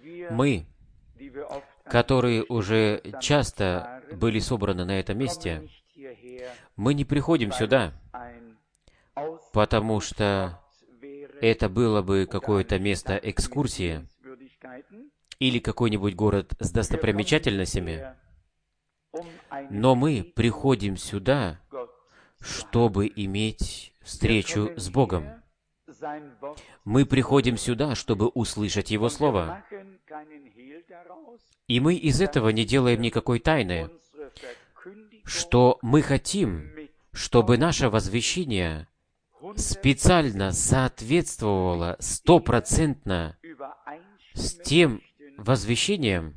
Мы, которые уже часто были собраны на этом месте, мы не приходим сюда, потому что это было бы какое-то место экскурсии или какой-нибудь город с достопримечательностями, но мы приходим сюда, чтобы иметь встречу с Богом. Мы приходим сюда, чтобы услышать Его Слово. И мы из этого не делаем никакой тайны, что мы хотим, чтобы наше возвещение специально соответствовало 100% с тем возвещением,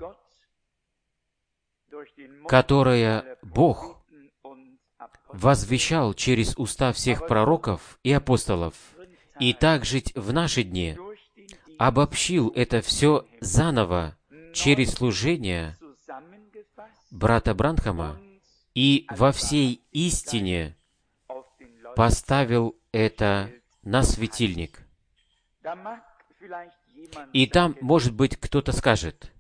которое Бог возвещал через уста всех пророков и апостолов, и также в наши дни обобщил это все заново через служение брата Бранхама и во всей истине поставил это на светильник. И там, может быть, кто-то скажет,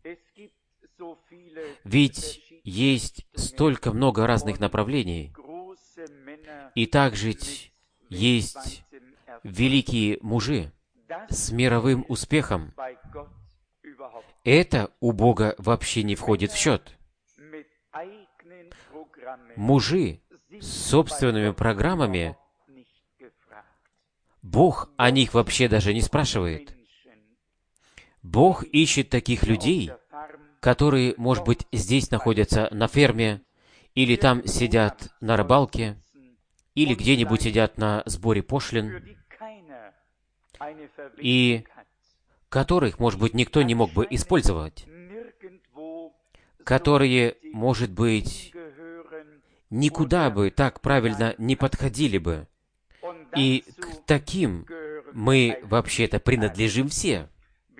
ведь есть столько много разных направлений, и также есть великие мужи с мировым успехом. Это у Бога вообще не входит в счет. Мужи с собственными программами, Бог о них вообще даже не спрашивает. Бог ищет таких людей, которые, может быть, здесь находятся на ферме, или там сидят на рыбалке, или где-нибудь сидят на сборе пошлин, и которых, может быть, никто не мог бы использовать, которые, может быть, никуда бы так правильно не подходили бы. И к таким мы вообще-то принадлежим все.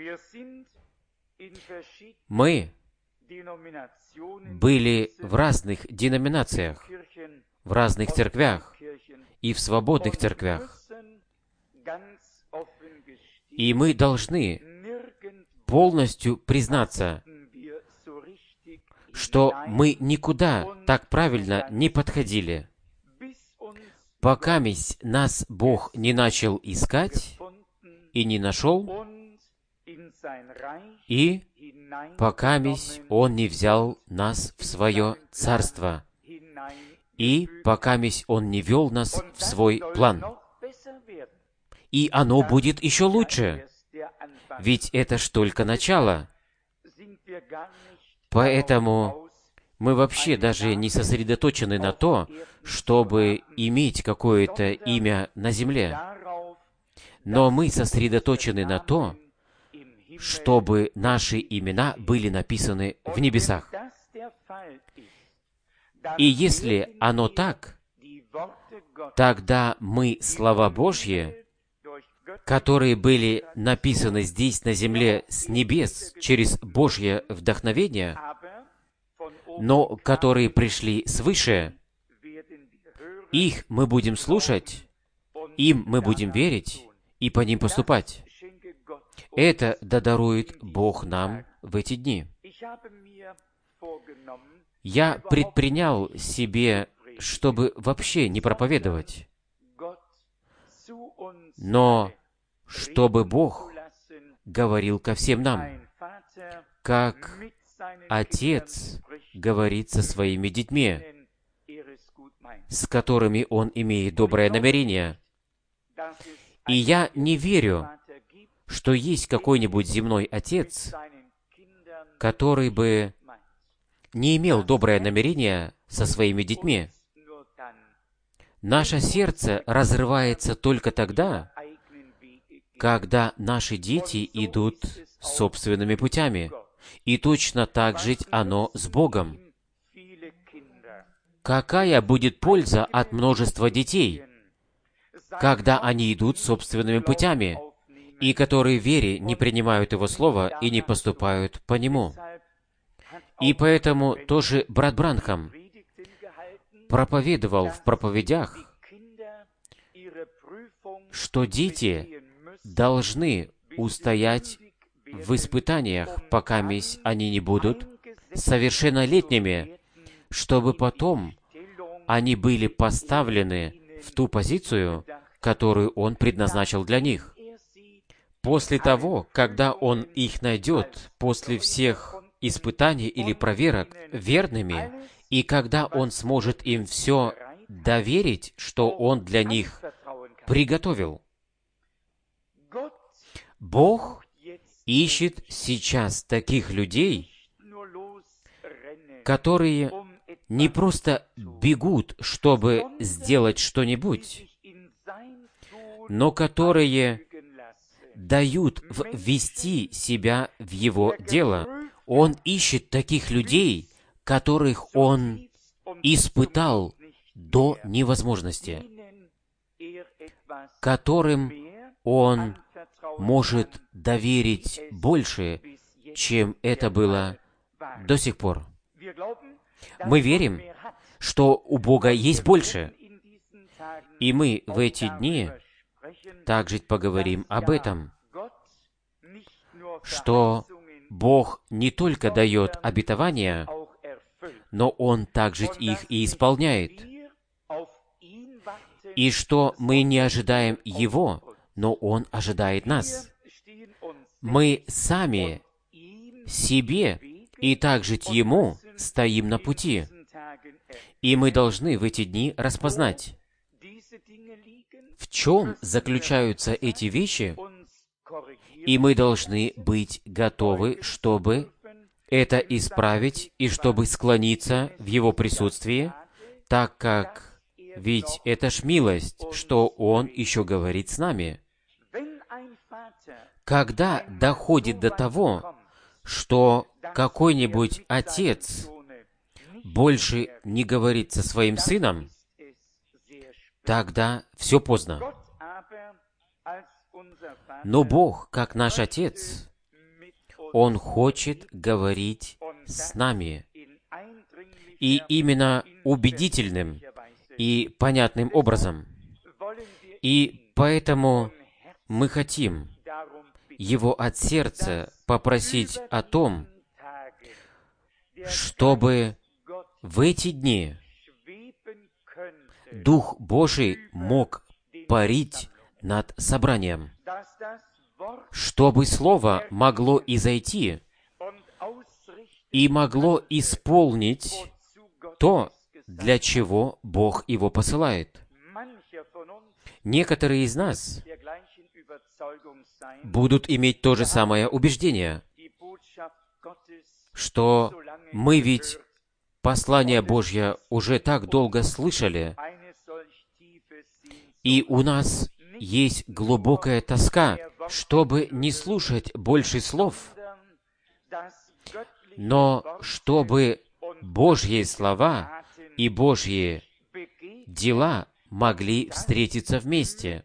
Мы были в разных деноминациях, в разных церквях и в свободных церквях. И мы должны полностью признаться, что мы никуда так правильно не подходили, пока нас Бог не начал искать и не нашел, и пока Он не взял нас в Свое Царство, и пока Он не вел нас в Свой план. И оно будет еще лучше, ведь это ж только начало. Поэтому мы вообще даже не сосредоточены на то, чтобы иметь какое-то имя на земле. Но мы сосредоточены на то, чтобы наши имена были написаны в небесах. И если оно так, тогда мы слова Божьи, которые были написаны здесь на земле с небес через Божье вдохновение, но которые пришли свыше, их мы будем слушать, им мы будем верить и по ним поступать. Это дарует Бог нам в эти дни. Я предпринял себе, чтобы вообще не проповедовать, но чтобы Бог говорил ко всем нам, как Отец говорит со своими детьми, с которыми Он имеет доброе намерение. И я не верю, что есть какой-нибудь земной отец, который бы не имел доброе намерение со своими детьми. Наше сердце разрывается только тогда, когда наши дети идут собственными путями. И точно так же оно с Богом. Какая будет польза от множества детей, когда они идут собственными путями, и которые в вере не принимают Его Слова и не поступают по Нему? И поэтому тоже брат Бранхам проповедовал в проповедях, что дети должны устоять в испытаниях, пока они не будут совершеннолетними, чтобы потом они были поставлены в ту позицию, которую Он предназначил для них. После того, когда Он их найдет, после всех испытаний или проверок верными, и когда Он сможет им все доверить, что Он для них приготовил. Бог ищет сейчас таких людей, которые не просто бегут, чтобы сделать что-нибудь, но которые дают ввести себя в Его дело. Он ищет таких людей, которых Он испытал до невозможности, которым Он может доверить больше, чем это было до сих пор. Мы верим, что у Бога есть больше. И мы в эти дни также поговорим об этом, что Бог не только дает обетования, но Он также их и исполняет. И что мы не ожидаем Его, но Он ожидает нас. Мы сами себе и также Ему стоим на пути. И мы должны в эти дни распознать, в чем заключаются эти вещи, и мы должны быть готовы, чтобы это исправить и чтобы склониться в Его присутствии, так как ведь это ж милость, что Он еще говорит с нами. Когда доходит до того, что какой-нибудь отец больше не говорит со своим сыном, тогда все поздно. Но Бог, как наш Отец, Он хочет говорить с нами. И именно убедительным и понятным образом. И поэтому мы хотим Его от сердца попросить о том, чтобы в эти дни Дух Божий мог парить над собранием, чтобы Слово могло изойти и могло исполнить то, для чего Бог его посылает. Некоторые из нас будут иметь то же самое убеждение, что мы ведь послание Божье уже так долго слышали, и у нас есть глубокая тоска, чтобы не слушать больше слов, но чтобы Божьи слова и Божьи дела могли встретиться вместе.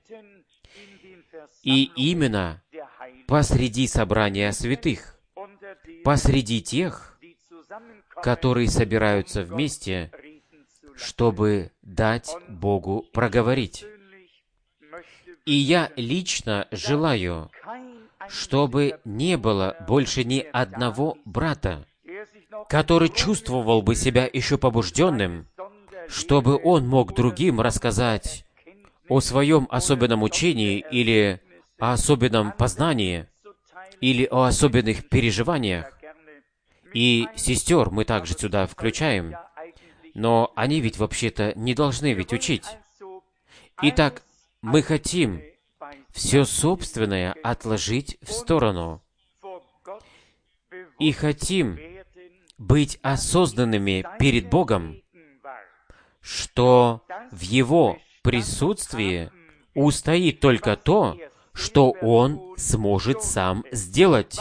И именно посреди собрания святых, посреди тех, которые собираются вместе, чтобы дать Богу проговорить. И я лично желаю, чтобы не было больше ни одного брата, который чувствовал бы себя еще побужденным, чтобы он мог другим рассказать о своем особенном учении или о особенном познании, или о особенных переживаниях. И сестер мы также сюда включаем, но они ведь вообще-то не должны ведь учить. Итак, мы хотим все собственное отложить в сторону и хотим быть осознанными перед Богом, что в Его присутствии устоит только то, что Он сможет сам сделать.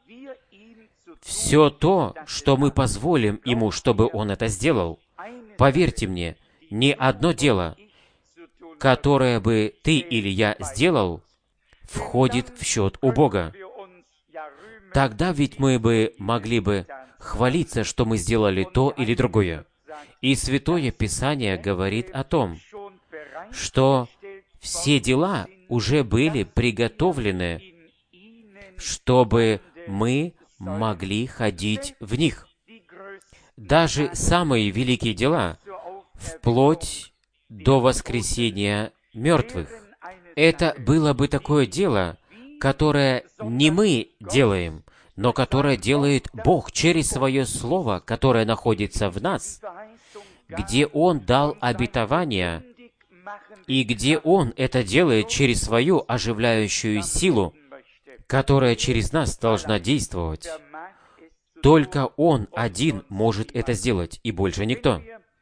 Все то, что мы позволим Ему, чтобы Он это сделал. Поверьте мне, ни одно дело, которое бы ты или я сделал, входит в счет у Бога. Тогда ведь мы бы могли бы хвалиться, что мы сделали то или другое. И Святое Писание говорит о том, что все дела уже были приготовлены, чтобы мы могли ходить в них. Даже самые великие дела, вплоть до воскресения мертвых, это было бы такое дело, которое не мы делаем, но которое делает Бог через Свое Слово, которое находится в нас, где Он дал обетование, и где Он это делает через Свою оживляющую силу, которая через нас должна действовать. Только Он один может это сделать, и больше никто.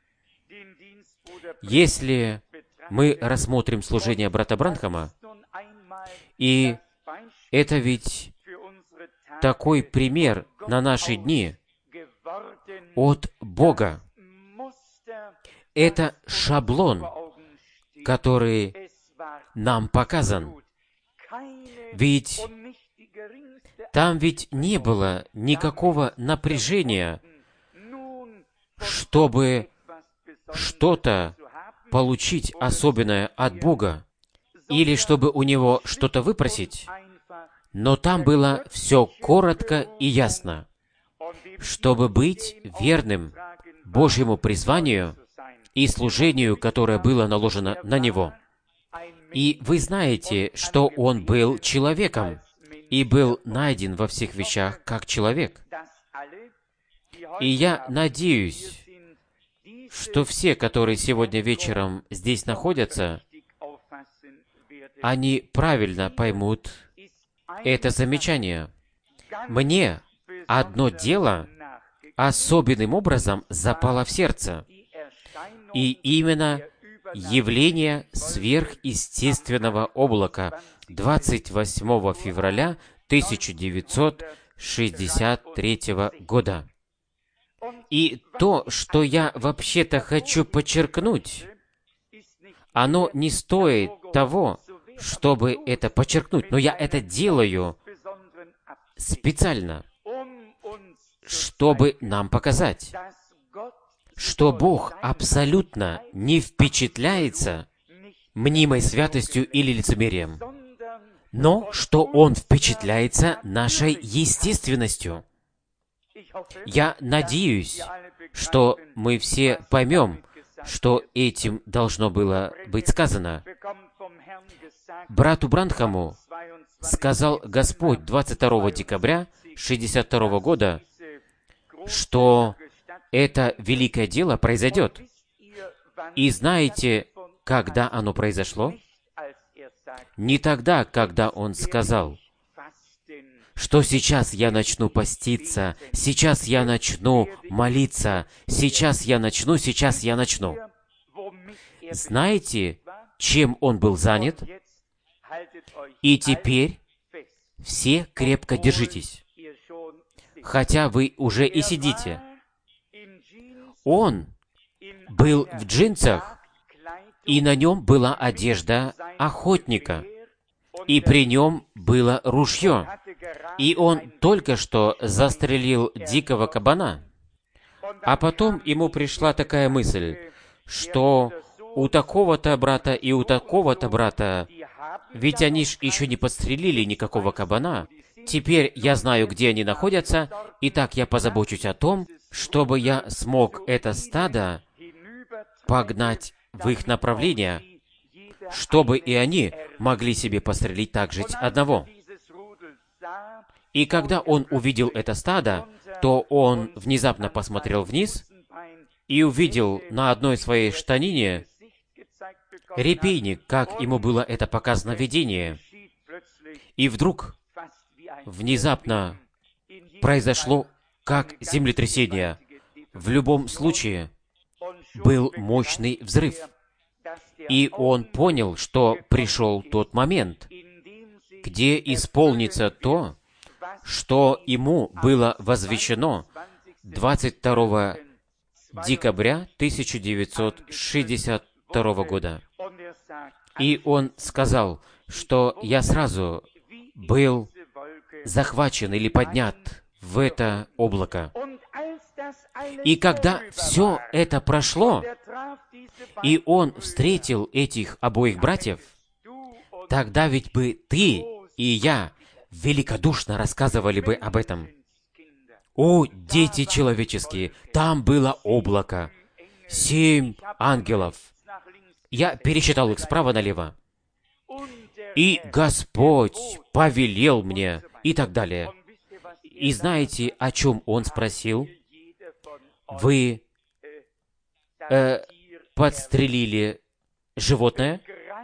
Если мы рассмотрим служение брата Бранхама, и это ведь такой пример на наши дни от Бога. Это шаблон, который нам показан. Ведь там ведь не было никакого напряжения, чтобы что-то получить особенное от Бога, или чтобы у Него что-то выпросить. Но там было все коротко и ясно. Чтобы быть верным Божьему призванию и служению, которое было наложено на Него. И вы знаете, что Он был человеком и был найден во всех вещах как человек. И я надеюсь, что все, которые сегодня вечером здесь находятся, они правильно поймут это замечание. Мне одно дело особенным образом запало в сердце, и именно явление сверхъестественного облака 28 февраля 1963 года. И то, что я вообще-то хочу подчеркнуть, оно не стоит того, чтобы это подчеркнуть, но я это делаю специально, чтобы нам показать, что Бог абсолютно не впечатляется мнимой святостью или лицемерием, но что Он впечатляется нашей естественностью. Я надеюсь, что мы все поймем, что этим должно было быть сказано. Брату Бранхаму сказал Господь 22 декабря 1962 года, что это великое дело произойдет. И знаете, когда оно произошло? Не тогда, когда Он сказал, что сейчас я начну поститься, сейчас я начну молиться, сейчас я начну. Знаете, чем Он был занят? И теперь все крепко держитесь, хотя вы уже и сидите. Он был в джинсах, и на нем была одежда охотника, и при нем было ружье, и он только что застрелил дикого кабана. А потом ему пришла такая мысль, что у такого-то брата и у такого-то брата, ведь они ж еще не подстрелили никакого кабана. Теперь я знаю, где они находятся, и так я позабочусь о том, чтобы я смог это стадо погнать в их направление, чтобы и они могли себе пострелить также одного. И когда он увидел это стадо, то он внезапно посмотрел вниз и увидел на одной своей штанине репейник, как ему было это показано в видении. И вдруг, внезапно, произошло как землетрясение. В любом случае, был мощный взрыв. И он понял, что пришел тот момент, где исполнится то, что ему было возвещено 22 декабря 1962 года. И он сказал, что я сразу был захвачен или поднят в это облако. И когда все это прошло, и он встретил этих обоих братьев, тогда ведь бы ты и я великодушно рассказывали бы об этом. О, дети человеческие, там было облако, 7 ангелов. Я пересчитал их справа налево. И Господь повелел мне, и так далее. И знаете, о чем Он спросил? Вы подстрелили животное?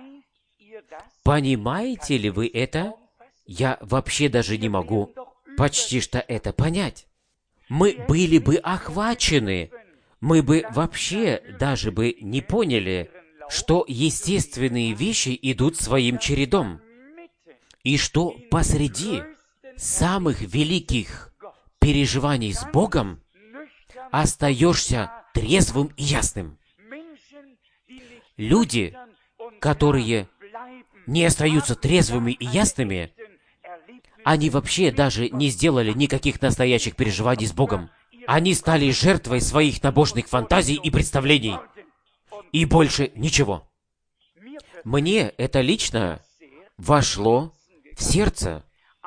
Понимаете ли вы это? Я вообще даже не могу почти что это понять. Мы были бы охвачены, мы бы вообще даже бы не поняли, что естественные вещи идут своим чередом, и что посреди самых великих переживаний с Богом остаешься трезвым и ясным. Люди, которые не остаются трезвыми и ясными, они вообще даже не сделали никаких настоящих переживаний с Богом. Они стали жертвой своих набожных фантазий и представлений. И больше ничего. Мне это лично вошло в сердце.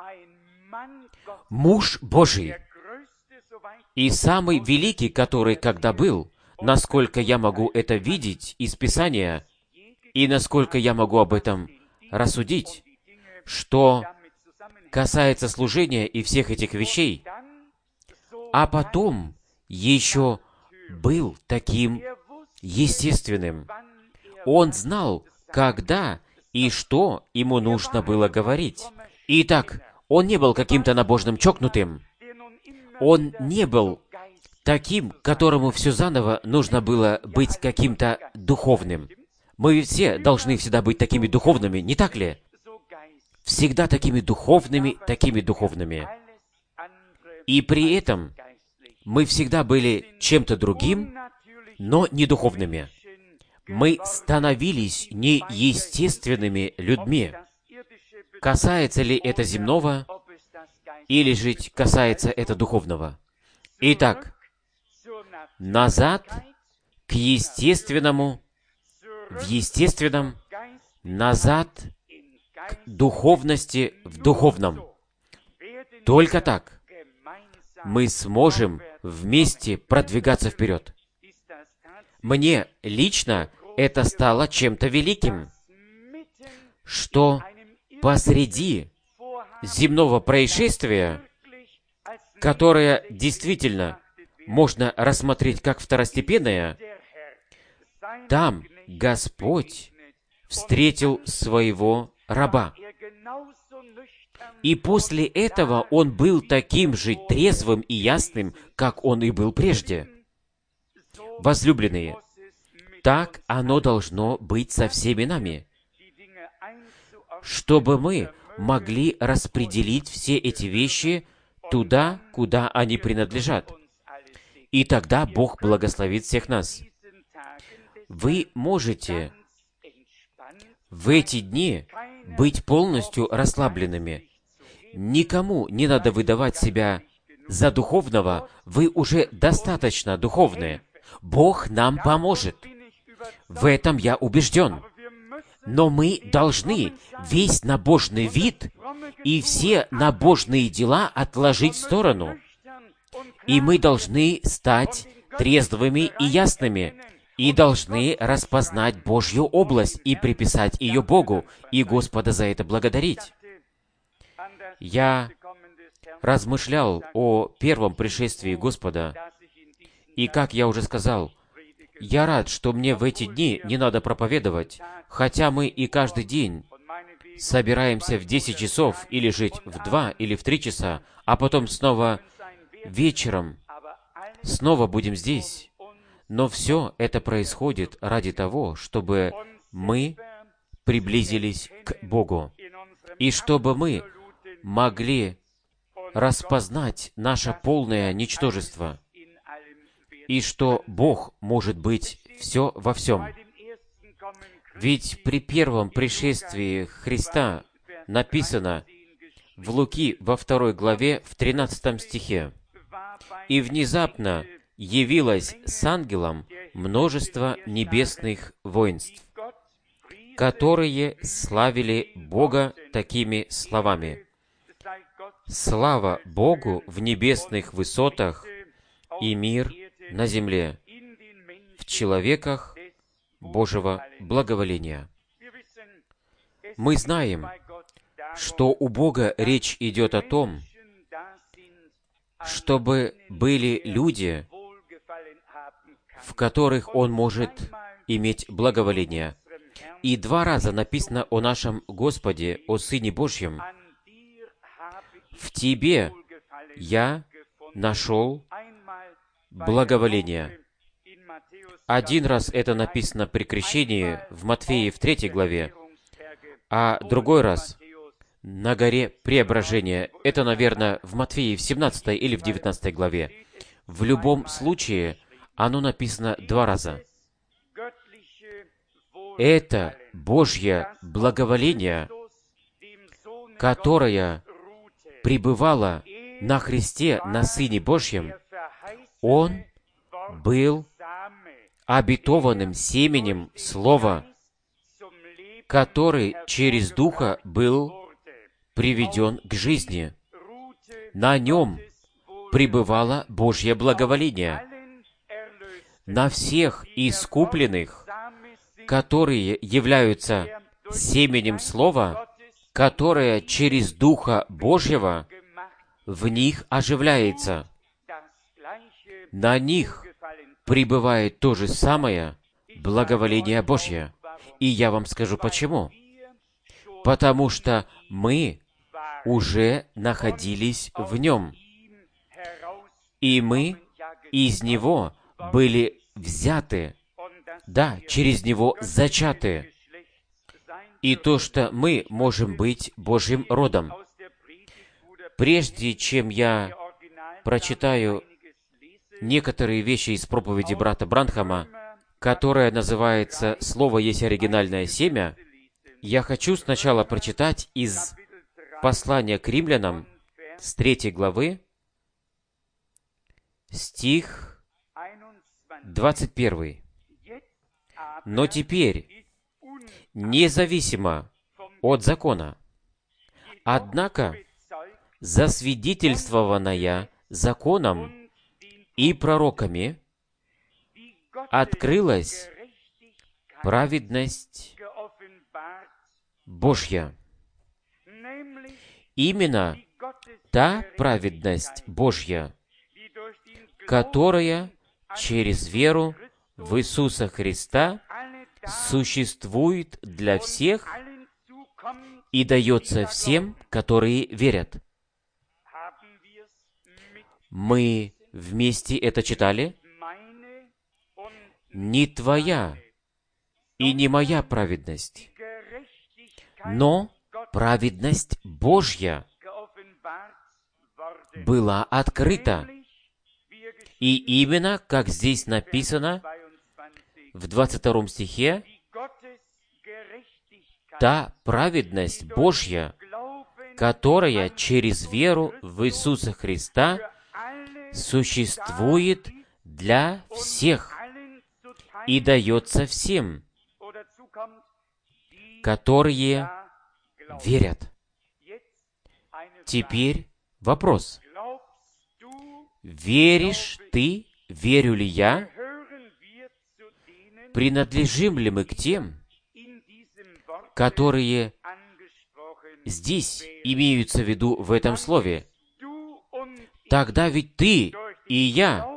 Муж Божий и самый великий, который когда был, насколько я могу это видеть из Писания, и насколько я могу об этом рассудить, что касается служения и всех этих вещей, а потом еще был таким естественным. Он знал, когда и что ему нужно было говорить. Итак, он не был каким-то набожным чокнутым. Он не был таким, которому все заново нужно было быть каким-то духовным. Мы все должны всегда быть такими духовными, не так ли? Всегда такими духовными, такими духовными. И при этом мы всегда были чем-то другим, но не духовными. Мы становились неестественными людьми. Касается ли это земного, или же касается это духовного? Итак, назад к естественному, в естественном, назад к духовности в духовном. Только так мы сможем вместе продвигаться вперед. Мне лично это стало чем-то великим, что посреди земного происшествия, которое действительно можно рассмотреть как второстепенное, там Господь встретил своего раба. И после этого он был таким же трезвым и ясным, как он и был прежде. Возлюбленные, так оно должно быть со всеми нами, чтобы мы могли распределить все эти вещи туда, куда они принадлежат. И тогда Бог благословит всех нас. Вы можете в эти дни быть полностью расслабленными. Никому не надо выдавать себя за духовного, вы уже достаточно духовны. Бог нам поможет. В этом я убежден. Но мы должны весь набожный вид и все набожные дела отложить в сторону. И мы должны стать трезвыми и ясными, и должны распознать Божью область и приписать ее Богу, и Господа за это благодарить. Я размышлял о первом пришествии Господа, и, как я уже сказал, я рад, что мне в эти дни не надо проповедовать, хотя мы и каждый день собираемся в 10 часов, или жить в 2 или в 3 часа, а потом снова вечером, снова будем здесь. Но все это происходит ради того, чтобы мы приблизились к Богу, и чтобы мы могли распознать наше полное ничтожество, и что Бог может быть все во всем. Ведь при первом пришествии Христа написано в Луки во 2 главе, в 13 стихе, «И внезапно явилось с ангелом множество небесных воинств, которые славили Бога такими словами: Слава Богу в небесных высотах и мир на земле, в человеках Божьего благоволения. Мы знаем, что у Бога речь идет о том, чтобы были люди, в которых Он может иметь благоволение. И 2 раза написано о нашем Господе, о Сыне Божьем. «В Тебе я нашел благоволение». 1 раз это написано при крещении в Матфея в 3 главе, а другой раз на горе Преображения. Это, наверное, в Матфея в 17 или в 19 главе. В любом случае, оно написано 2 раза. Это Божье благоволение, которое пребывало на Христе, на Сыне Божьем. Он был обетованным семенем Слова, который через Духа был приведен к жизни. На нем пребывало Божье благоволение. На всех искупленных, которые являются семенем Слова, которое через Духа Божьего в них оживляется. На них пребывает то же самое благоволение Божье. И я вам скажу почему. Потому что мы уже находились в Нем. И мы из Него были взяты, да, через Него зачаты. И то, что мы можем быть Божьим родом. Прежде чем я прочитаю некоторые вещи из проповеди брата Бранхама, которая называется «Слово есть оригинальное семя», я хочу сначала прочитать из послания к римлянам с 3 главы, стих 21. «Но теперь, независимо от закона, однако засвидетельствованная законом и пророками, открылась праведность Божья». Именно та праведность Божья, которая через веру в Иисуса Христа существует для всех и дается всем, которые верят. Мы вместе это читали? Не твоя и не моя праведность, но праведность Божья была открыта. И именно, как здесь написано в 22 стихе, та праведность Божья, которая через веру в Иисуса Христа существует для всех и дается всем, которые верят. Теперь вопрос. Веришь ты, верю ли я? Принадлежим ли мы к тем, которые здесь имеются в виду в этом слове? Тогда ведь ты и я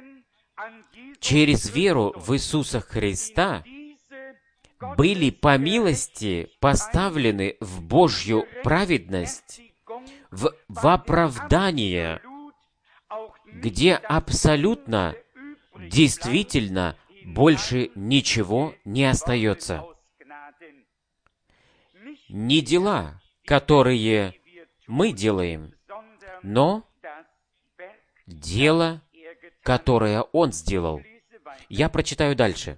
через веру в Иисуса Христа были по милости поставлены в Божью праведность, в оправдание, где абсолютно, действительно, больше ничего не остается. Не дела, которые мы делаем, но дело, которое Он сделал. Я прочитаю дальше.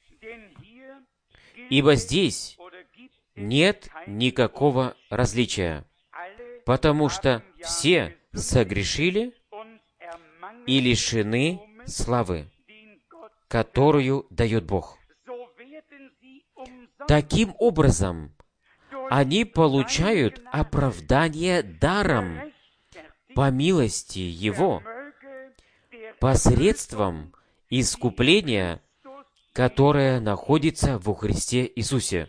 «Ибо здесь нет никакого различия, потому что все согрешили и лишены славы, которую дает Бог». Таким образом, они получают оправдание даром по милости Его, посредством искупления, которое находится во Христе Иисусе.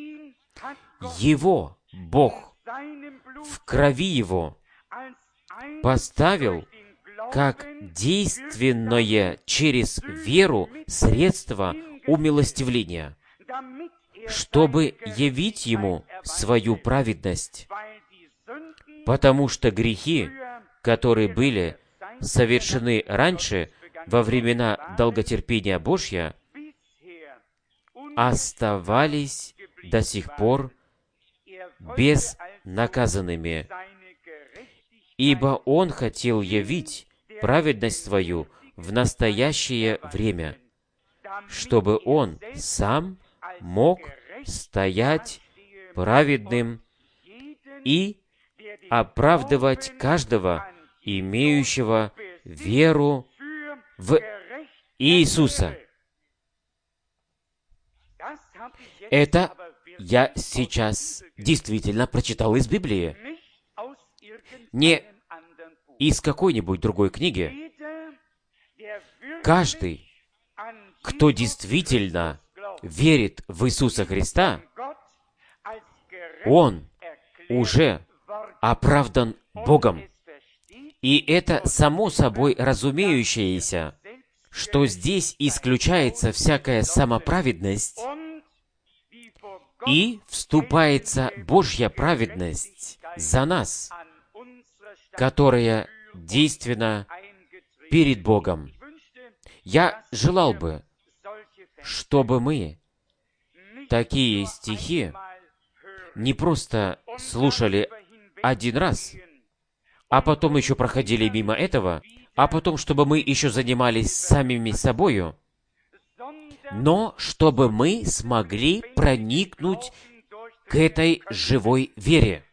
Его, Бог, в крови Его поставил как действенное через веру средство умилостивления, чтобы явить Ему свою праведность, потому что грехи, которые были совершены раньше, во времена долготерпения Божья, оставались до сих пор безнаказанными, ибо Он хотел явить праведность свою в настоящее время, чтобы Он сам мог стоять праведным и оправдывать каждого, имеющего веру в Иисуса. Это я сейчас действительно прочитал из Библии, не из какой-нибудь другой книги. Каждый, кто действительно верит в Иисуса Христа, он уже оправдан Богом. И это само собой разумеющееся, что здесь исключается всякая самоправедность и вступается Божья праведность за нас, которая действенна перед Богом. Я желал бы, чтобы мы такие стихи не просто слушали один раз, а потом еще проходили мимо этого, а потом, чтобы мы еще занимались самими собою, но чтобы мы смогли проникнуть к этой живой вере,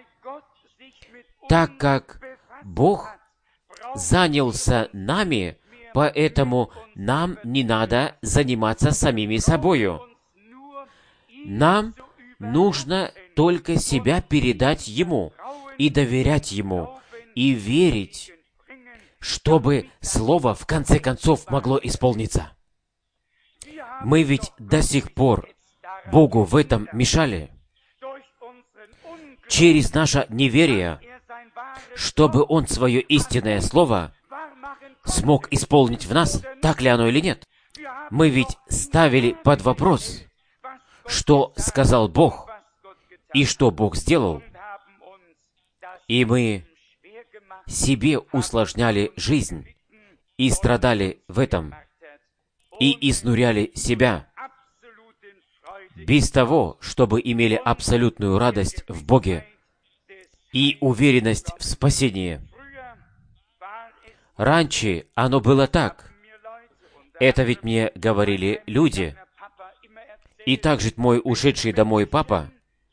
так как Бог занялся нами, поэтому нам не надо заниматься самими собою. Нам нужно только себя передать Ему и доверять Ему, и верить, чтобы Слово в конце концов могло исполниться. Мы ведь до сих пор Богу в этом мешали. Через наше неверие, чтобы Он свое истинное Слово смог исполнить в нас, так ли оно или нет. Мы ведь ставили под вопрос, что сказал Бог и что Бог сделал. И мы себе усложняли жизнь и страдали в этом, и изнуряли себя, без того, чтобы имели абсолютную радость в Боге и уверенность в спасении. Раньше оно было так. Это ведь мне говорили люди. И также мой ушедший домой папа.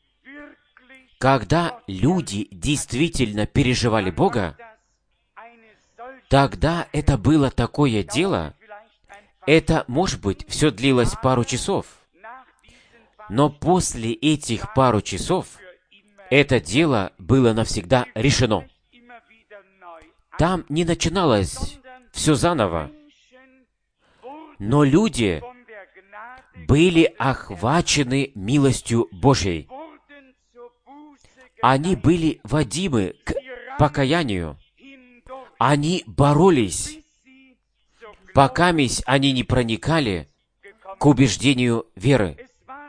Когда люди действительно переживали Бога, тогда это было такое дело, это, может быть, все длилось пару часов, но после этих пару часов это дело было навсегда решено. Там не начиналось все заново, но люди были охвачены милостью Божьей. Они были водимы к покаянию. Они боролись, покамись они не проникали к убеждению веры.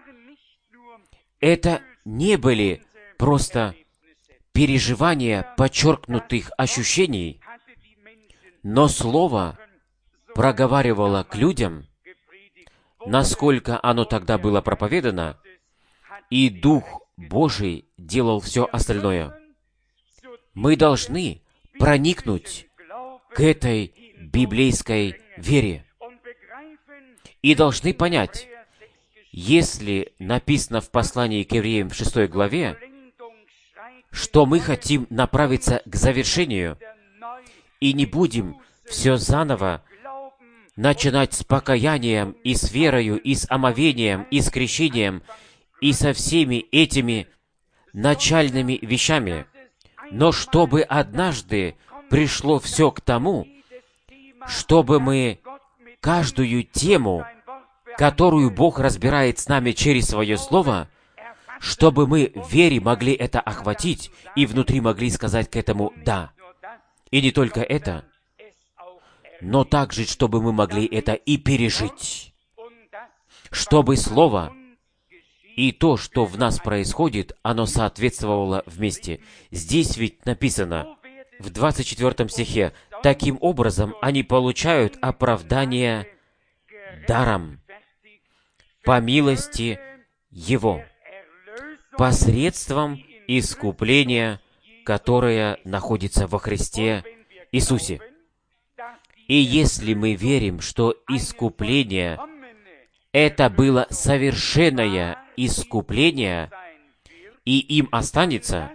Это не были просто переживания подчеркнутых ощущений, но Слово проговаривало к людям, насколько оно тогда было проповедано, и Дух Божий делал все остальное. Мы должны проникнуть к этой библейской вере и должны понять, если написано в послании к евреям в 6 главе, что мы хотим направиться к завершению и не будем все заново начинать с покаянием, и с верою, и с омовением, и с крещением, и со всеми этими начальными вещами, Но чтобы однажды пришло все к тому, чтобы мы каждую тему, которую Бог разбирает с нами через Свое Слово, чтобы мы в вере могли это охватить и внутри могли сказать к этому «да». И не только это, но также, чтобы мы могли это и пережить. Чтобы Слово и то, что в нас происходит, оно соответствовало вместе. Здесь ведь написано в 24 стихе: «Таким образом они получают оправдание даром, по милости Его, посредством искупления, которое находится во Христе Иисусе». И если мы верим, что искупление — это было совершенное искупление, и им останется,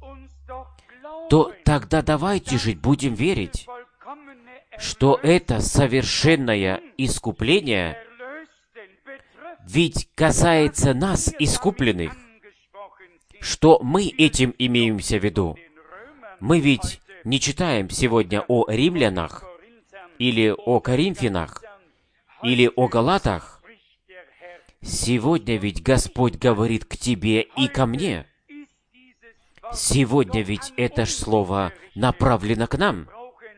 то тогда давайте жить, будем верить, что это совершенное искупление ведь касается нас, искупленных, что мы этим имеемся в виду. Мы ведь не читаем сегодня о римлянах, или о коринфянах, или о галатах. Сегодня ведь Господь говорит к тебе и ко мне. Сегодня ведь это ж слово направлено к нам.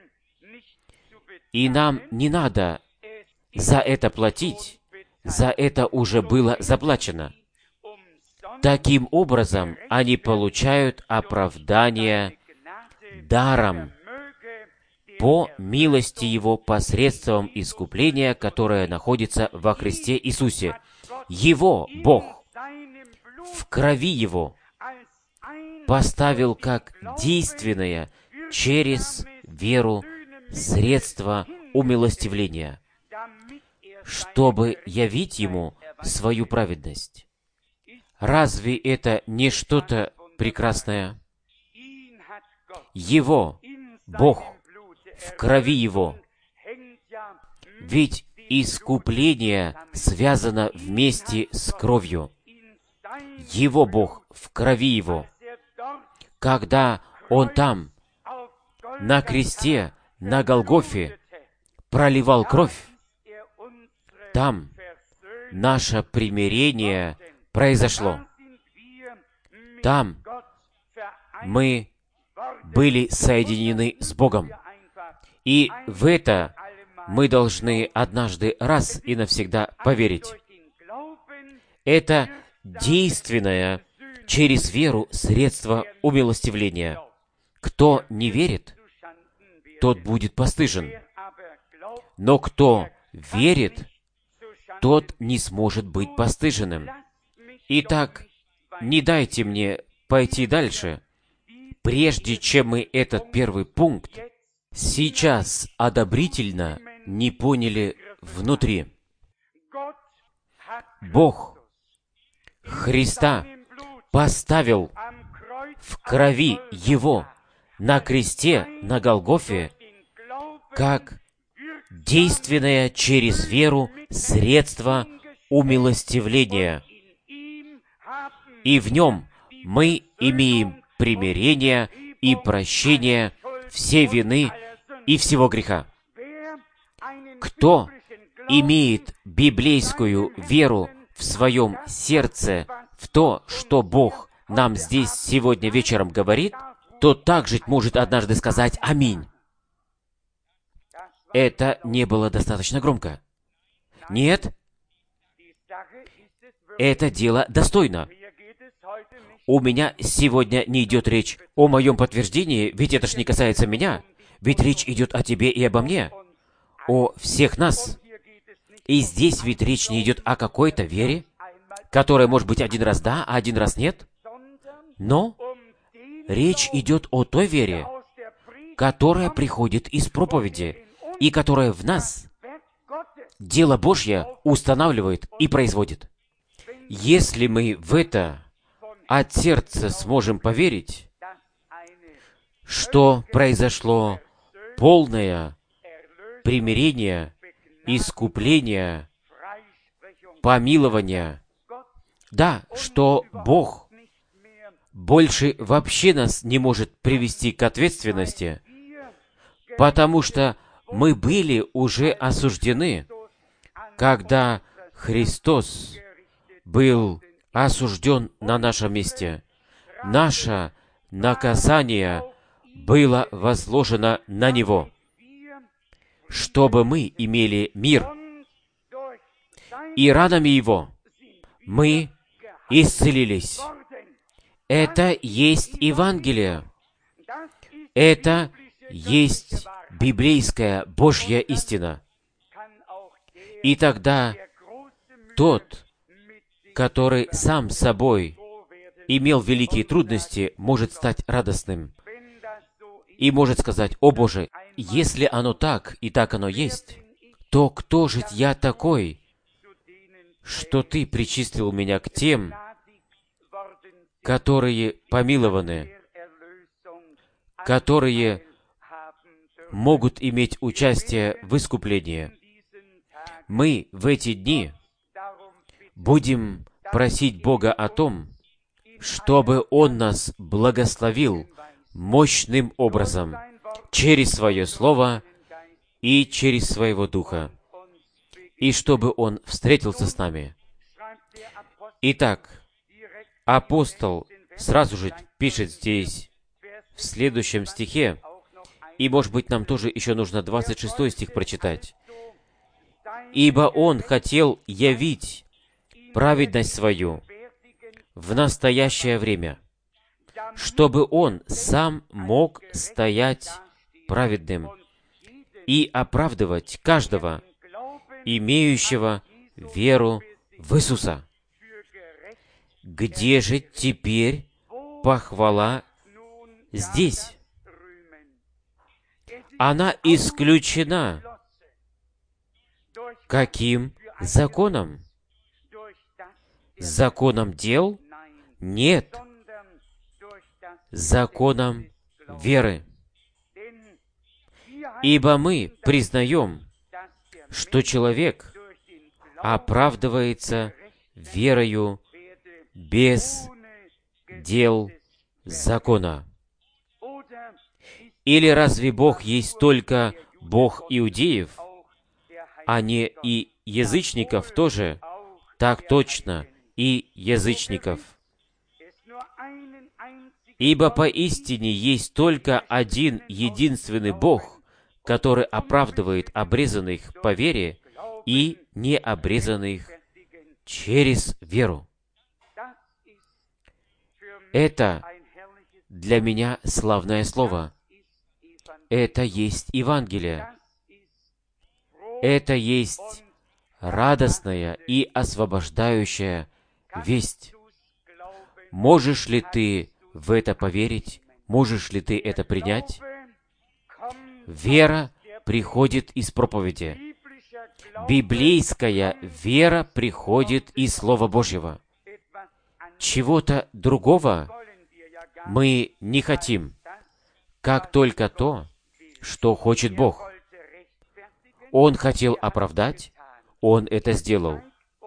И нам не надо за это платить, за это уже было заплачено. Таким образом, они получают оправдание даром, по милости Его, посредством искупления, которое находится во Христе Иисусе. Его, Бог, в крови Его поставил как действенное через веру средство умилостивления, чтобы явить Ему свою праведность. Разве это не что-то прекрасное? Его, Бог, в крови Его. Ведь искупление связано вместе с кровью. Его Бог в крови Его. Когда Он там, на кресте, на Голгофе, проливал кровь, там наше примирение произошло. Там мы были соединены с Богом. И в это мы должны однажды раз и навсегда поверить. Это действенное через веру средство умилостивления. Кто не верит, тот будет постыжен. Но кто верит, тот не сможет быть постыженным. Итак, не дайте мне пойти дальше, прежде чем мы этот первый пункт сейчас одобрительно не поняли внутри. Бог Христа поставил в крови Его на кресте, на Голгофе, как действенное через веру средство умилостивления. И в Нем мы имеем примирение и прощение всей вины и всего греха. Кто имеет библейскую веру в своем сердце в то, что Бог нам здесь сегодня вечером говорит, то также может однажды сказать «Аминь». Это не было достаточно громко. Нет, это дело достойно. У меня сегодня не идет речь о моем подтверждении, ведь это ж не касается меня. Ведь речь идет о тебе и обо мне, о всех нас. И здесь ведь речь не идет о какой-то вере, которая может быть один раз да, а один раз нет. Но речь идет о той вере, которая приходит из проповеди, и которая в нас дело Божье устанавливает и производит. Если мы в это от сердца сможем поверить, что произошло полное примирение, искупление, помилование, да, что Бог больше вообще нас не может привести к ответственности, потому что мы были уже осуждены, когда Христос был осужден на нашем месте. Наше наказание было возложено на Него, чтобы мы имели мир. И ранами Его мы исцелились. Это есть Евангелие. Это есть библейская Божья истина. И тогда тот, который сам собой имел великие трудности, может стать радостным и может сказать: «О Боже, если оно так, и так оно есть, то кто же я такой, что Ты причислил меня к тем, которые помилованы, которые могут иметь участие в искуплении». Мы в эти дни будем просить Бога о том, чтобы Он нас благословил мощным образом через Свое Слово и через Своего Духа, и чтобы Он встретился с нами. Итак, апостол сразу же пишет здесь, в следующем стихе, и, может быть, нам тоже еще нужно 26 стих прочитать. «Ибо Он хотел явить праведность свою в настоящее время, чтобы Он сам мог стоять праведным и оправдывать каждого, имеющего веру в Иисуса». Где же теперь похвала здесь? Она исключена. Каким законом? Законом дел? Нет. Законом веры. Ибо мы признаем, что человек оправдывается верою без дел закона. Или разве Бог есть только Бог иудеев, а не и язычников тоже? Так точно, и язычников. Ибо поистине есть только один единственный Бог, который оправдывает обрезанных по вере и необрезанных через веру. Это для меня славное слово. Это есть Евангелие. Это есть радостная и освобождающая весть. Можешь ли ты в это поверить? Можешь ли ты это принять? Вера приходит из проповеди. Библейская вера приходит из Слова Божьего. Чего-то другого мы не хотим, как только то, что хочет Бог. Он хотел оправдать, Он это сделал.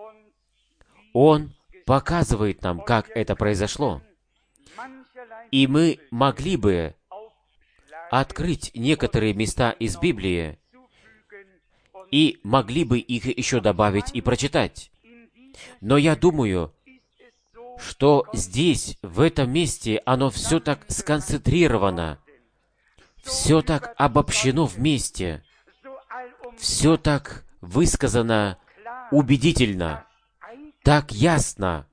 Он показывает нам, как это произошло. И мы могли бы открыть некоторые места из Библии и могли бы их еще добавить и прочитать. Но я думаю, что здесь, в этом месте, оно все так сконцентрировано, все так обобщено вместе, все так высказано убедительно, так ясно,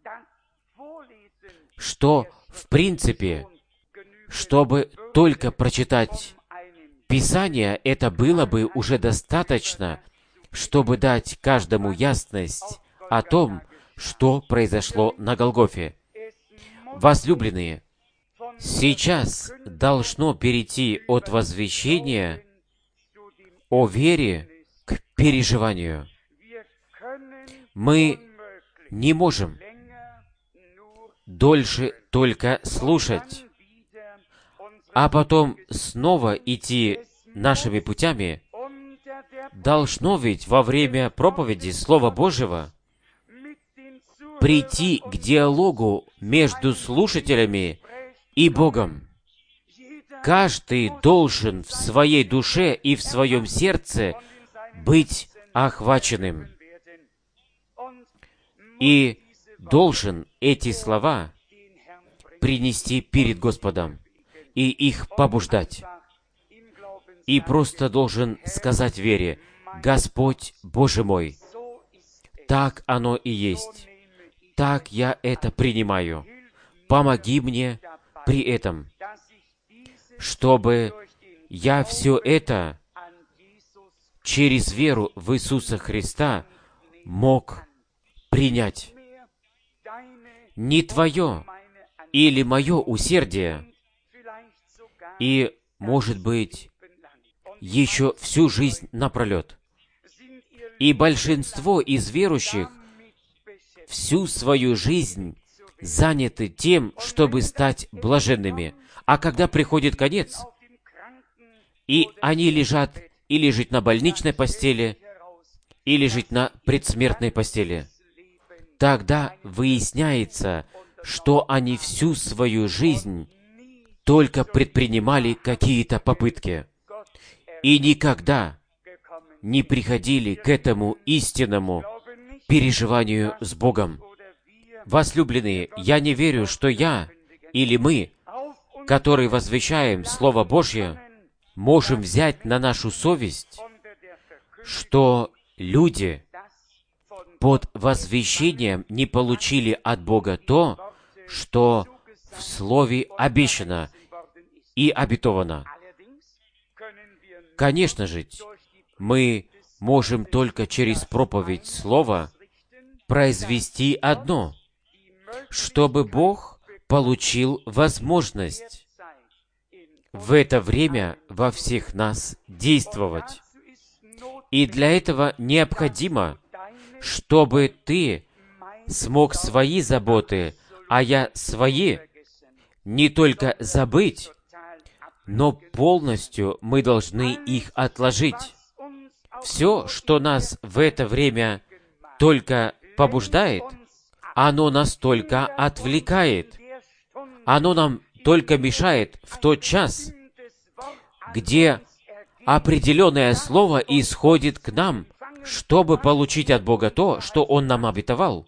что, в принципе, чтобы только прочитать Писание, это было бы уже достаточно, чтобы дать каждому ясность о том, что произошло на Голгофе. Возлюбленные, сейчас должно перейти от возвещения о вере к переживанию. Мы не можем дольше только слушать, а потом снова идти нашими путями. Должно ведь во время проповеди Слова Божьего прийти к диалогу между слушателями и Богом. Каждый должен в своей душе и в своем сердце быть охваченным. И должен эти слова принести перед Господом и их побуждать. И просто должен сказать вере: «Господь, Боже мой, так оно и есть. Так я это принимаю. Помоги мне при этом, чтобы я все это через веру в Иисуса Христа мог принять. Не Твое или мое усердие, и, может быть, еще всю жизнь напролет. И большинство из верующих всю свою жизнь заняты тем, чтобы стать блаженными. А когда приходит конец, и они лежат или жить на больничной постели, или жить на предсмертной постели, тогда выясняется, что они всю свою жизнь только предпринимали какие-то попытки и никогда не приходили к этому истинному переживанию с Богом. Возлюбленные, я не верю, что я или мы, которые возвещаем Слово Божье, можем взять на нашу совесть, что люди под возвещением не получили от Бога то, что в Слове обещано и обетовано. Конечно же, мы можем только через проповедь Слова произвести одно, чтобы Бог получил возможность в это время во всех нас действовать. И для этого необходимо, чтобы ты смог свои заботы, а я свои, не только забыть, но полностью мы должны их отложить. Все, что нас в это время только побуждает, оно нас только отвлекает. Оно нам только мешает в тот час, где определенное слово исходит к нам, чтобы получить от Бога то, что Он нам обетовал.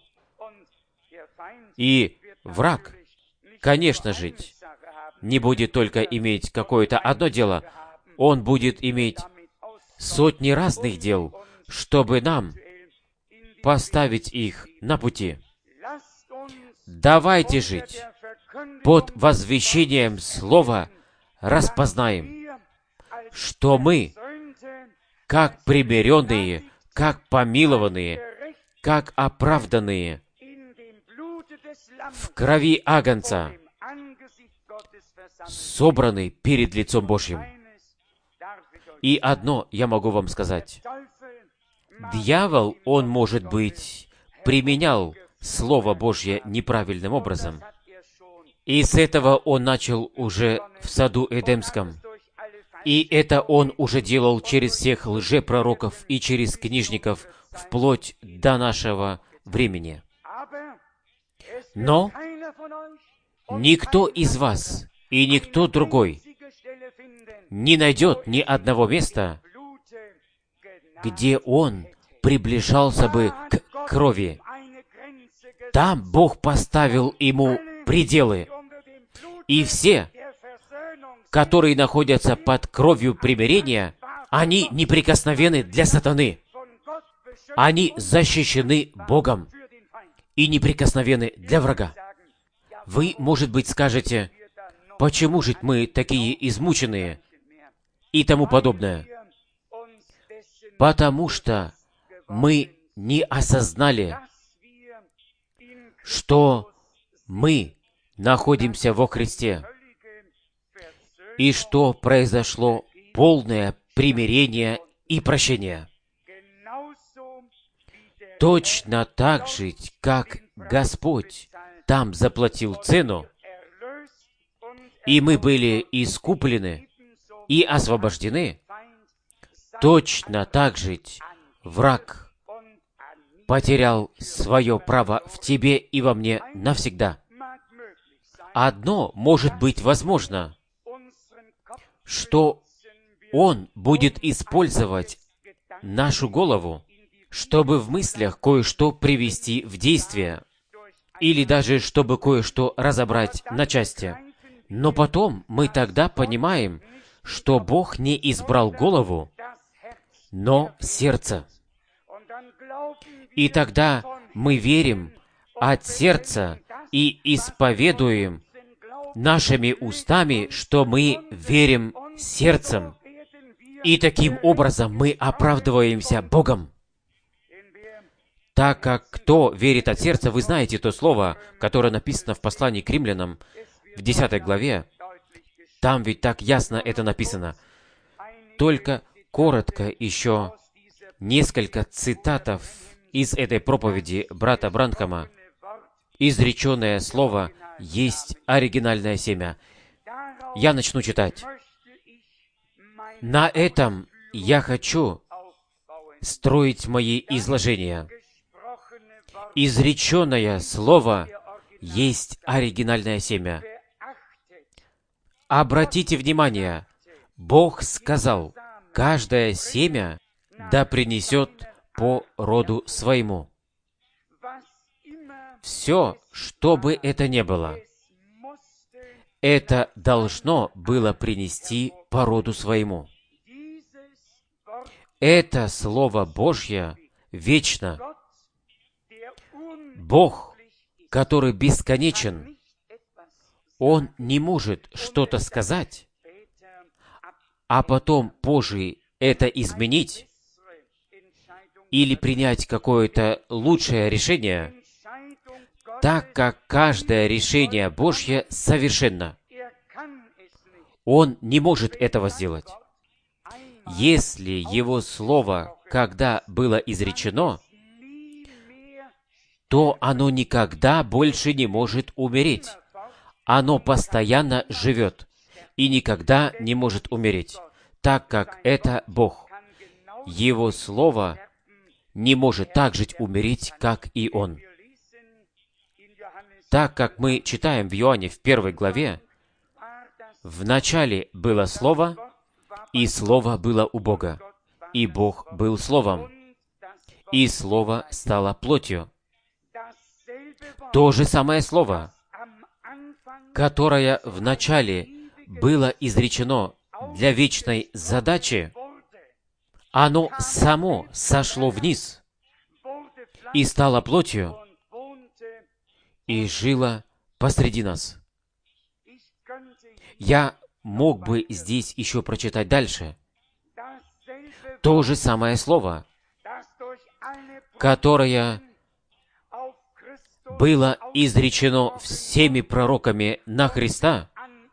И враг, конечно же, не будет только иметь какое-то одно дело, он будет иметь сотни разных дел, чтобы нам поставить их на пути. Давайте жить под возвещением Слова, распознаем, что мы, как примиренные, как помилованные, как оправданные в крови Агнца, собраны перед лицом Божьим. И одно я могу вам сказать. Дьявол, он, может быть, применял Слово Божье неправильным образом. И с этого он начал уже в саду Эдемском. И это он уже делал через всех лжепророков и через книжников вплоть до нашего времени. Но никто из вас и никто другой не найдет ни одного места, где он приближался бы к крови. Там Бог поставил ему пределы. И все, которые находятся под кровью примирения, они неприкосновенны для сатаны. Они защищены Богом и неприкосновенны для врага. Вы, может быть, скажете: почему же мы такие измученные и тому подобное? Потому что мы не осознали, что мы находимся во Христе, и что произошло полное примирение и прощение. Точно так же, как Господь там заплатил цену, и мы были искуплены и освобождены, точно так же враг потерял свое право в тебе и во мне навсегда. одно может быть возможно, что Он будет использовать нашу голову, чтобы в мыслях кое-что привести в действие, или даже чтобы кое-что разобрать на части. Но потом мы тогда понимаем, что Бог не избрал голову, но сердце. И тогда мы верим от сердца и исповедуем нашими устами, что мы верим сердцем. И таким образом мы оправдываемся Богом. Так как кто верит от сердца, вы знаете то слово, которое написано в послании к римлянам в 10 главе. Там ведь так ясно это написано. Только коротко еще несколько цитатов из этой проповеди брата Бранхама. Изреченное слово есть оригинальное семя. Я начну читать. На этом я хочу строить мои изложения. Изреченное слово есть оригинальное семя. Обратите внимание, Бог сказал, каждое семя да принесет по роду своему. Все, что бы это ни было, это должно было принести по роду своему. Это Слово Божье вечно. Бог, который бесконечен, Он не может что-то сказать, а потом позже это изменить или принять какое-то лучшее решение, так как каждое решение Божье совершенно. Он не может этого сделать. Если Его Слово, когда было изречено, то оно никогда больше не может умереть. Оно постоянно живет и никогда не может умереть, так как это Бог. Его Слово не может так жить, умереть, как и Он. Так как мы читаем в Иоанне в 1 главе, в начале было Слово, и Слово было у Бога, и Бог был Словом, и Слово стало плотью. То же самое Слово, которое в начале было изречено для вечной задачи, оно само сошло вниз и стало плотью и жило посреди нас. Я мог бы здесь еще прочитать дальше. То же самое Слово, которое было изречено всеми пророками на Христа,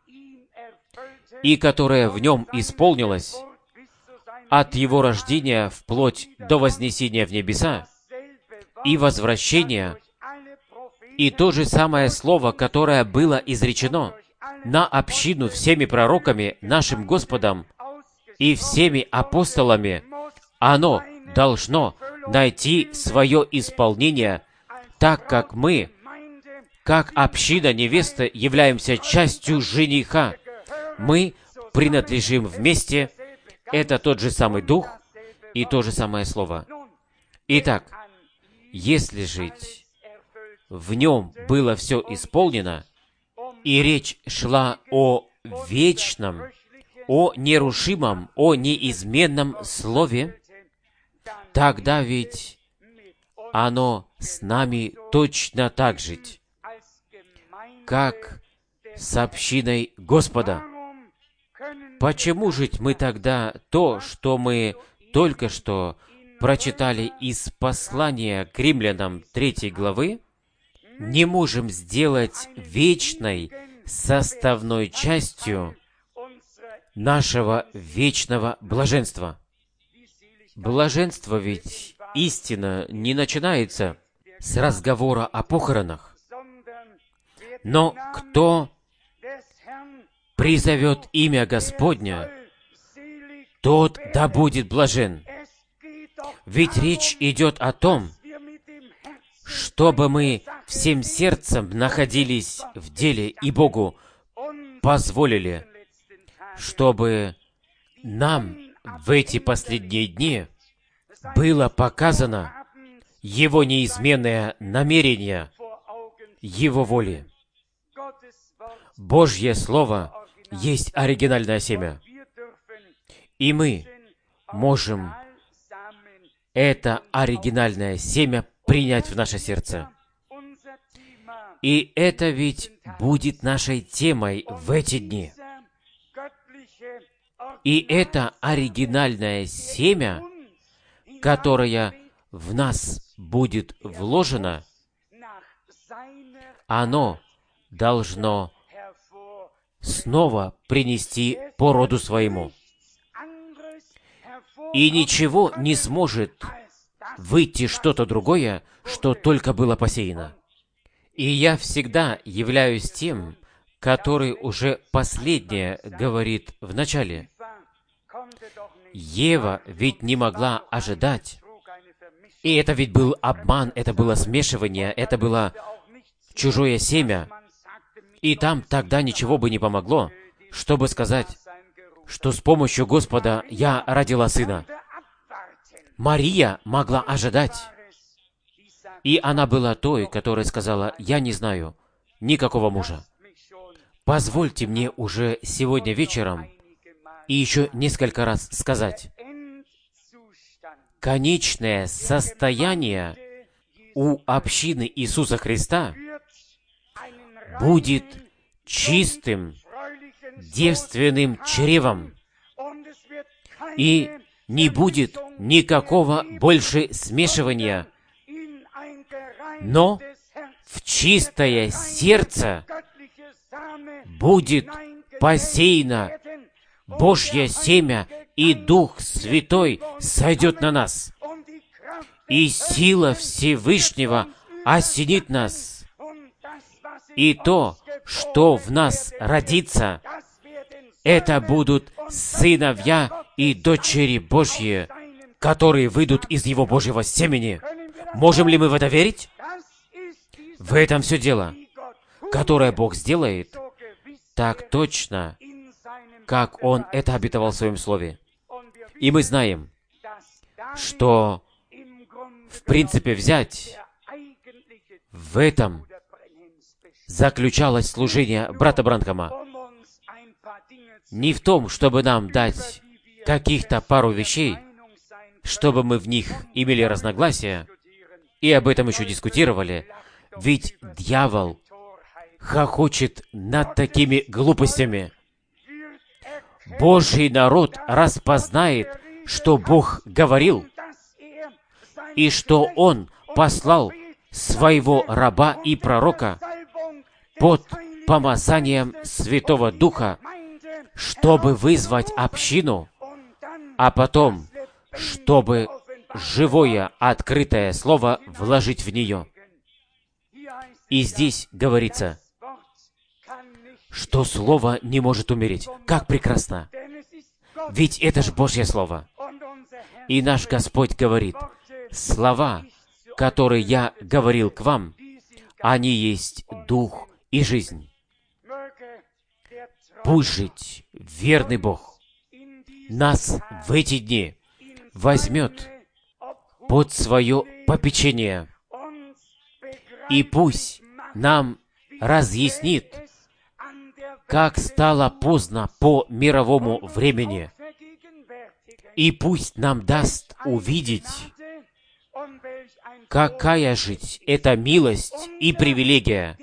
и которое в Нем исполнилось от Его рождения вплоть до вознесения в небеса и возвращения, и то же самое Слово, которое было изречено на общину всеми пророками, нашим Господом и всеми апостолами, оно должно найти свое исполнение, так как мы, как община невесты, являемся частью жениха. Мы принадлежим вместе. Это тот же самый Дух и то же самое Слово. Итак, если жить в Нем было все исполнено, и речь шла о вечном, о нерушимом, о неизменном Слове, тогда ведь оно с нами точно так же, как с общиной Господа. Почему же мы тогда то, что мы только что прочитали из послания к римлянам 3 главы, не можем сделать вечной составной частью нашего вечного блаженства? Блаженство ведь истина не начинается с разговора о похоронах. Но кто призовет имя Господня, тот да будет блажен. Ведь речь идет о том, чтобы мы всем сердцем находились в деле и Богу позволили, чтобы нам в эти последние дни было показано Его неизменное намерение, Его воли. Божье Слово есть оригинальное семя, и мы можем это оригинальное семя принять в наше сердце. И это ведь будет нашей темой в эти дни. И это оригинальное семя, которое в нас будет вложено, оно должно снова принести по роду своему. И ничего не сможет выйти что-то другое, что только было посеяно. И я всегда являюсь тем, который уже последнее говорит в начале. Ева ведь не могла ожидать. И это ведь был обман, это было смешивание, это было чужое семя. И там тогда ничего бы не помогло, чтобы сказать, что с помощью Господа я родила сына. Мария могла ожидать. И она была той, которая сказала, «Я не знаю никакого мужа. Позвольте мне уже сегодня вечером и еще несколько раз сказать, конечное состояние у общины Иисуса Христа будет чистым, девственным чревом, и не будет никакого больше смешивания, но в чистое сердце будет посеяно Божье семя, и Дух Святой сойдет на нас, и сила Всевышнего осенит нас, и то, что в нас родится, это будут сыновья и дочери Божьи, которые выйдут из Его Божьего семени. Можем ли мы в это верить? В этом все дело, которое Бог сделает так точно, как Он это обетовал в Своем Слове. И мы знаем, что, в принципе, взять, в этом заключалось служение брата Бранхама. Не в том, чтобы нам дать каких-то пару вещей, чтобы мы в них имели разногласия, и об этом еще дискутировали, ведь дьявол хохочет над такими глупостями. Божий народ распознает, что Бог говорил, и что Он послал своего раба и пророка под помазанием Святого Духа, чтобы вызвать общину, а потом, чтобы живое, открытое слово вложить в нее. И здесь говорится, что слово не может умереть. Как прекрасно! Ведь это же Божье Слово. И наш Господь говорит, слова, которые я говорил к вам, они есть дух и жизнь. Пусть жить верный Бог нас в эти дни возьмет под свое попечение, и пусть нам разъяснит, как стало поздно по мировому времени, и пусть нам даст увидеть, какая жить это милость и привилегия,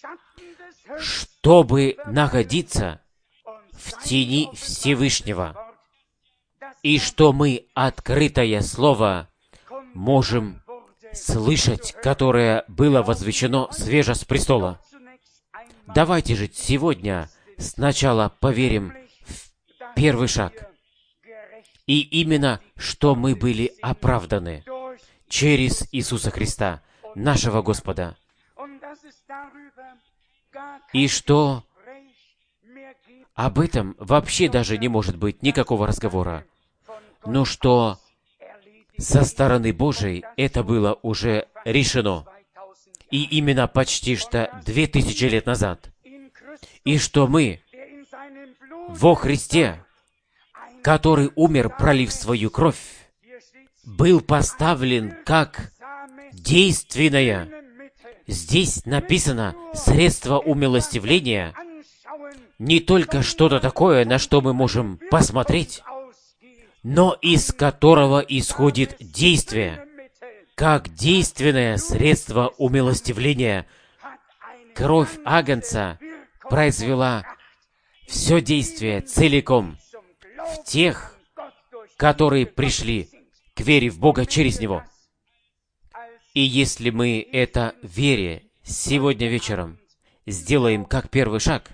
чтобы находиться в тени Всевышнего, и что мы открытое Слово можем слышать, которое было возвещено свеже с престола. Давайте же сегодня сначала поверим в первый шаг, и именно, что мы были оправданы через Иисуса Христа, нашего Господа, и что об этом вообще даже не может быть никакого разговора, но что со стороны Божией это было уже решено. и именно почти что 2000 лет назад, и что мы во Христе, который умер, пролив свою кровь, был поставлен как действенное, здесь написано, средство умилостивления, не только что-то такое, на что мы можем посмотреть, но из которого исходит действие, как действенное средство умилостивления. Кровь Агнца произвела все действие целиком в тех, которые пришли к вере в Бога через Него. И если мы это в вере сегодня вечером сделаем как первый шаг,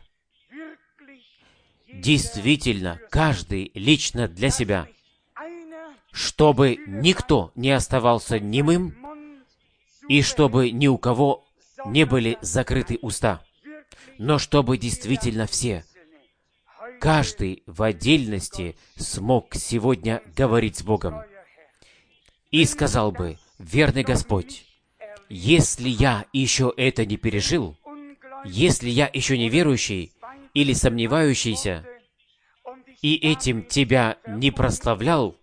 действительно, каждый лично для себя, чтобы никто не оставался немым, и чтобы ни у кого не были закрыты уста, но чтобы действительно все, каждый в отдельности смог сегодня говорить с Богом и сказал бы: «Верный Господь, если я еще это не пережил, если я еще не верующий или сомневающийся, и этим Тебя не прославлял,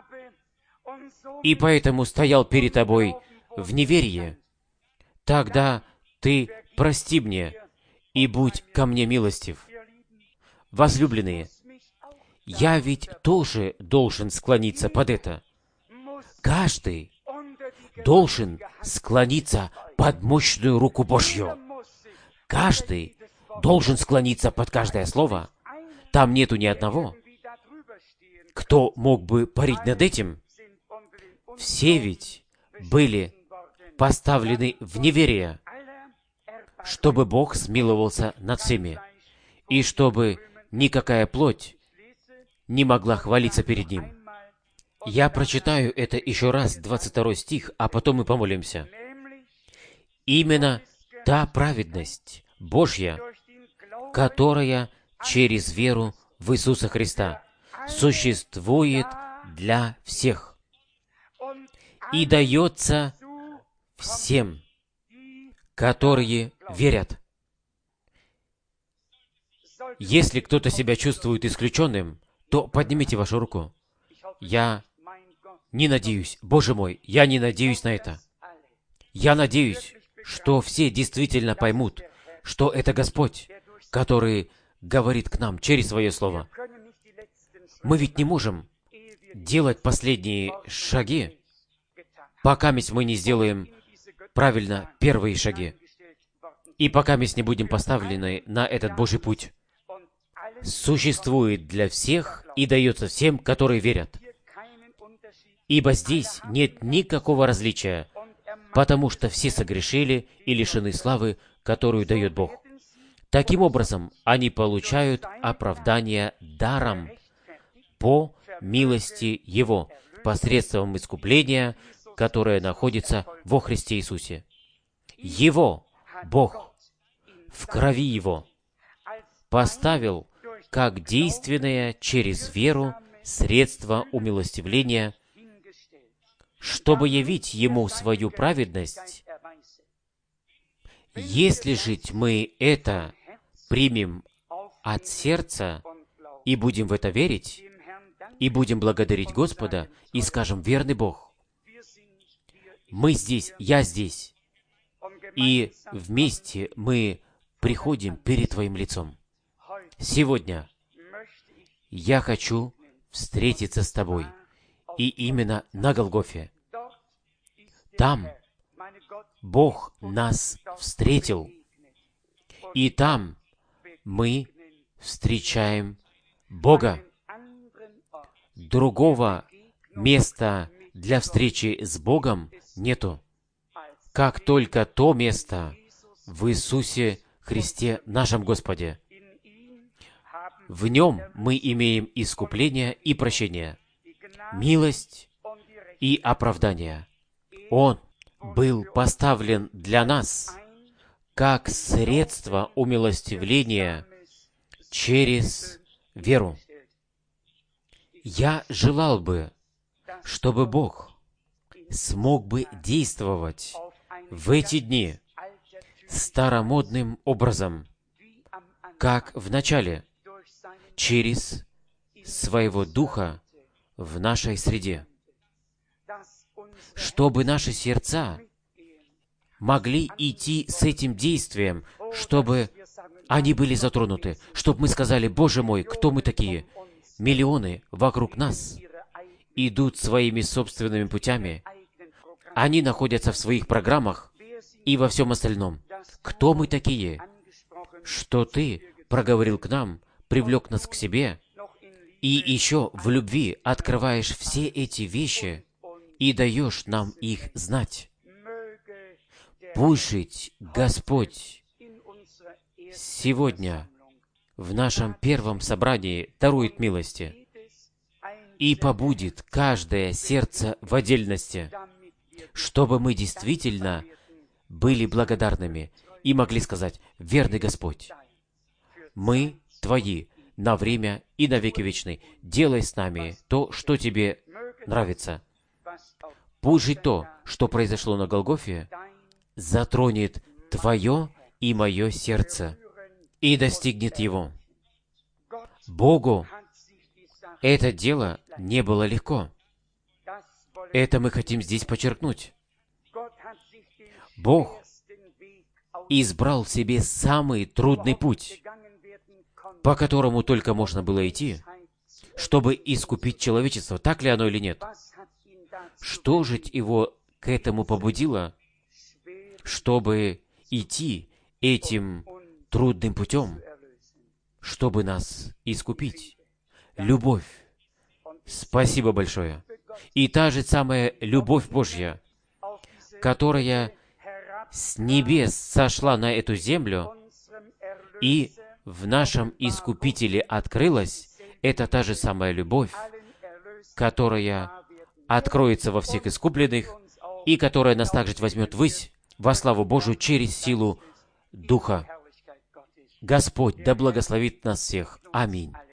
и поэтому стоял перед Тобой в неверии, тогда Ты прости мне и будь ко мне милостив». Возлюбленные, я ведь тоже должен склониться под это. Каждый должен склониться под мощную руку Божью. Каждый должен склониться под каждое слово. Там нету ни одного, кто мог бы парить над этим. Все ведь были поставлены в неверие, чтобы Бог смиловался над всеми, и чтобы никакая плоть не могла хвалиться перед Ним. Я прочитаю это еще раз, 22 стих, а потом мы помолимся. Именно та праведность Божья, которая через веру в Иисуса Христа существует для всех и дается всем, которые верят. Если кто-то себя чувствует исключенным, то поднимите вашу руку. Я не надеюсь, Боже мой, я не надеюсь на это. Я надеюсь, что все действительно поймут, что это Господь, который говорит к нам через Свое Слово. Мы ведь не можем делать последние шаги, пока мы не сделаем правильно первые шаги, и пока мы не будем поставлены на этот Божий путь. Существует для всех и дается всем, которые верят. Ибо здесь нет никакого различия, потому что все согрешили и лишены славы, которую дает Бог. Таким образом, они получают оправдание даром по милости Его, посредством искупления, которое находится во Христе Иисусе. Его, Бог, в крови Его поставил как действенное через веру средство умилостивления, чтобы явить Ему свою праведность. Если жить мы это примем от сердца и будем в это верить, и будем благодарить Господа, и скажем: «Верный Бог, мы здесь, я здесь, и вместе мы приходим перед Твоим лицом. Сегодня я хочу встретиться с Тобой, и именно на Голгофе. Там Бог нас встретил, и там мы встречаем Бога. Другого места для встречи с Богом нету, как только то место в Иисусе Христе, нашем Господе. В Нем мы имеем искупление и прощение, милость и оправдание. Он был поставлен для нас как средство умилостивления через веру. Я желал бы, чтобы Бог смог бы действовать в эти дни старомодным образом, как в начале, через Своего Духа в нашей среде, чтобы наши сердца могли идти с этим действием, чтобы они были затронуты, чтобы мы сказали: «Боже мой, кто мы такие?» Миллионы вокруг нас идут своими собственными путями. Они находятся в своих программах и во всем остальном. Кто мы такие, что Ты проговорил к нам, привлек нас к себе, и еще в любви открываешь все эти вещи и даешь нам их знать? Пусть жить Господь сегодня в нашем первом собрании дарует милости, и побудит каждое сердце в отдельности, чтобы мы действительно были благодарными и могли сказать: «Верный Господь, мы Твои на время и на веки вечный. Делай с нами то, что Тебе нравится». Пусть же то, что произошло на Голгофе, затронет Твое и мое сердце и достигнет его. Богу это дело не было легко. Это мы хотим здесь подчеркнуть. Бог избрал себе самый трудный путь, по которому только можно было идти, чтобы искупить человечество. Так ли оно или нет? Что же его к этому побудило, чтобы идти этим трудным путем, чтобы нас искупить? Любовь. Спасибо большое. И та же самая любовь Божья, которая с небес сошла на эту землю и в нашем Искупителе открылась, это та же самая любовь, которая откроется во всех искупленных и которая нас также возьмет ввысь во славу Божию через силу Духа. Господь да благословит нас всех. Аминь.